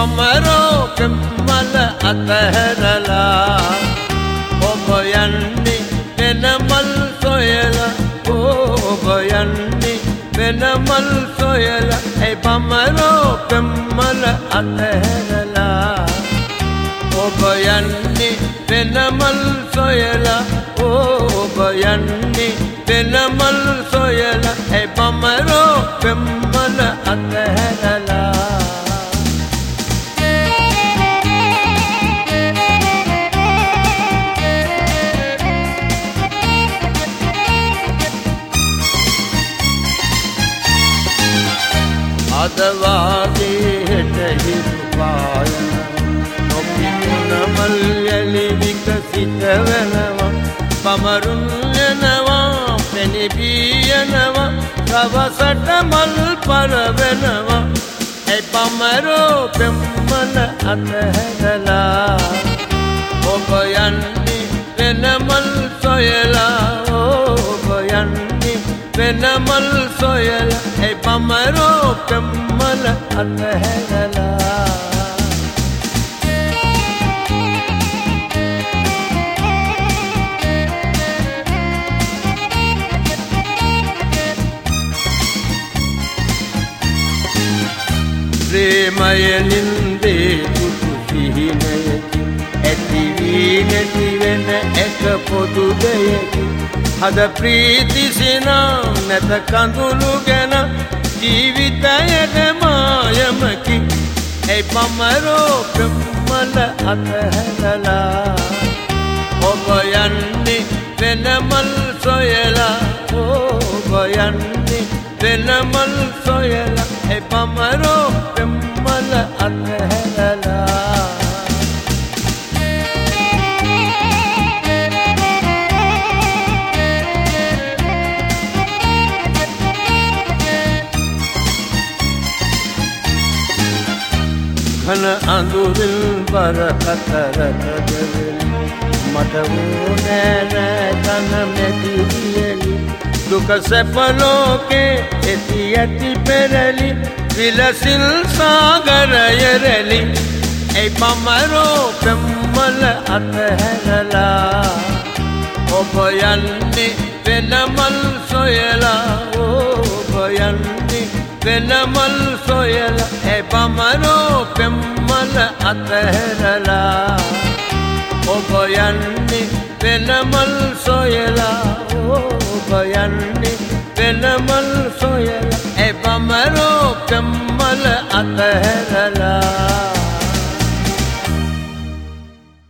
බමරෝ පෙම්මල අතහැරලා ඔබ යන්නේ වෙනමල් සොයලා ඔබ යන්නේ වෙනමල් සොයලා ඒ බමරෝ පෙම්මල අතහැරලා ඔබ යන්නේ වෙනමල් සොයලා ඔබ යන්නේ වෙනමල් සොයලා ඒ බමරෝ පෙම්මල අතහැරලා අදවාගේ හෙට හිරු පායන නොපිමුණ මල්යලි විකසිත වෙනවා බමරුන් යනවා පෙනිපී යනවා රවසට මල් පරවෙනවා ඒ බමරෝ පෙම්මල අතහැරලා ඔබ යන්නේ වෙනමල් සොයලා ඔබ යන්නේ වෙනමල් සොයලා ඒ බමරෝ පෙම්මල අතහැරලා ප්‍රේමය නින්දේ දුටු සිහිනයකි ඇති වී නැති වෙන එක පොදු දෙයකි හද ප්‍රීති සිනා නැත කඳුළු ගැන ජීවිතයට මායමකි ඒ බමරෝ පෙම්මල අතහැරලා ඔබ යන්නේ වෙනමල් සොයලා ඔබ යන්නේ වෙනමල් සොයලා ඒ බමරෝ පෙම්මල අතහැරලා ඝන අඳුරින් බර කතරකදෙලි මට ඕනෑ නෑ තන මෙතිවියලි දුක සැප ලෝකේ ඇති ඇති පෙරලි විලසිල් සාගරය රැලි ඒ බමරෝ පෙම්මල අතහැරලා ඔබ යන්නේ වෙනමල් සොයලා ඔබ යන්නේ වෙනමල් සොයලා ඒ බමරෝ පෙම්මල අතහැරලා ඔබ යන්නේ වෙනමල් සොයලා ඔබ යන්නේ වෙනමල් සොයලා ඒ බමරෝ පෙම්මල අතහැරලා